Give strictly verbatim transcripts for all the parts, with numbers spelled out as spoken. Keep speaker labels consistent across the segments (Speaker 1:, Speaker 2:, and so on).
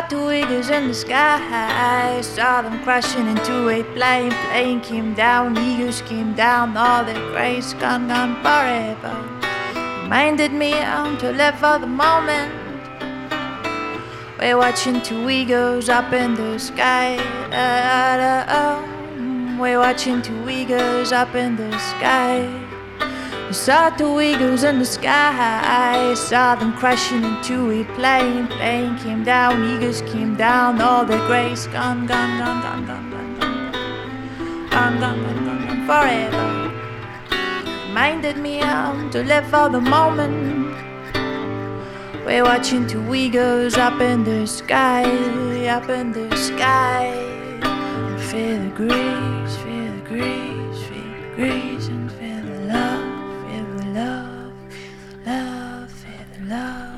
Speaker 1: two eagles in the sky. Saw them crashing into a plane. Plane came down, eagles came down. All their grace gone, gone forever. Reminded me um, to live for the moment. We're watching two eagles up in the sky. Da, da, da, oh. We're watching two eagles up in the sky. I saw two eagles in the sky. I saw them crashing into a plane. Plane came down, eagles came down. All their grace gone, gone, gone, gone, gone, gone, gone, gone, gone, gone, gone, gone forever. Reminded me um, to live for the moment. We're watching two eagles up in the sky, up in the sky. And feel the breeze, feel the breeze, feel the breeze, and feel the love. Love, love, feel the love.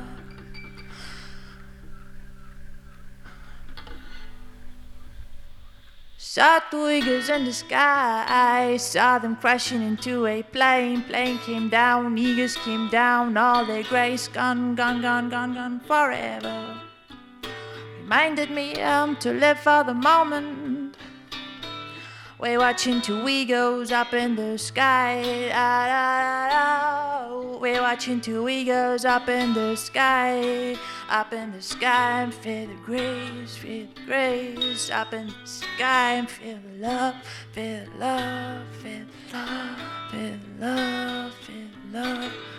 Speaker 1: Saw two eagles in the sky. Saw them crashing into a plane. Plane came down, eagles came down. All their grace gone, gone, gone, gone, gone forever. Reminded me um, to live for the moment. We're watching two eagles up in the sky. Da, da, da, da. We're watching two eagles up in the sky. Up in the sky and feel the grace, feel the grace. Up in the sky and feel the love, feel the love, feel the love, feel the love, feel the love.